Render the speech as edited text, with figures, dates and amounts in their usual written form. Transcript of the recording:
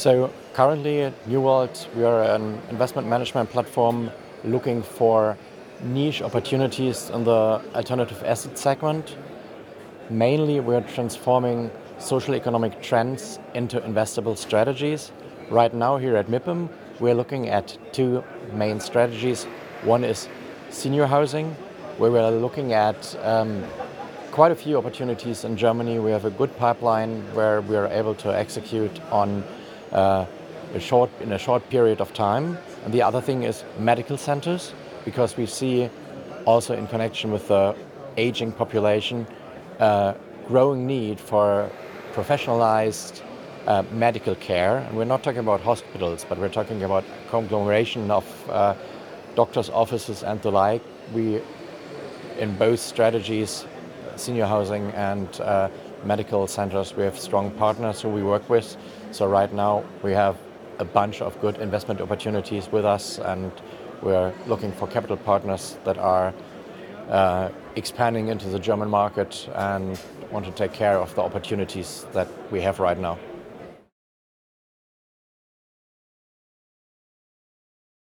So currently at New World, we are an investment management platform looking for niche opportunities in the alternative asset segment. Mainly, we're transforming social economic trends into investable strategies. Right now here at MIPIM, we're looking at two main strategies. One is senior housing, where we're looking at quite a few opportunities in Germany. We have a good pipeline where we are able to execute on in a short period of time. And the other thing is medical centers, because we see also in connection with the aging population, growing need for professionalized medical care. And we're not talking about hospitals, but we're talking about conglomeration of doctors' offices and the like. We, in both strategies, senior housing and medical centers, we have strong partners who we work with. So right now we have a bunch of good investment opportunities with us, and we're looking for capital partners that are expanding into the German market and want to take care of the opportunities that we have right now.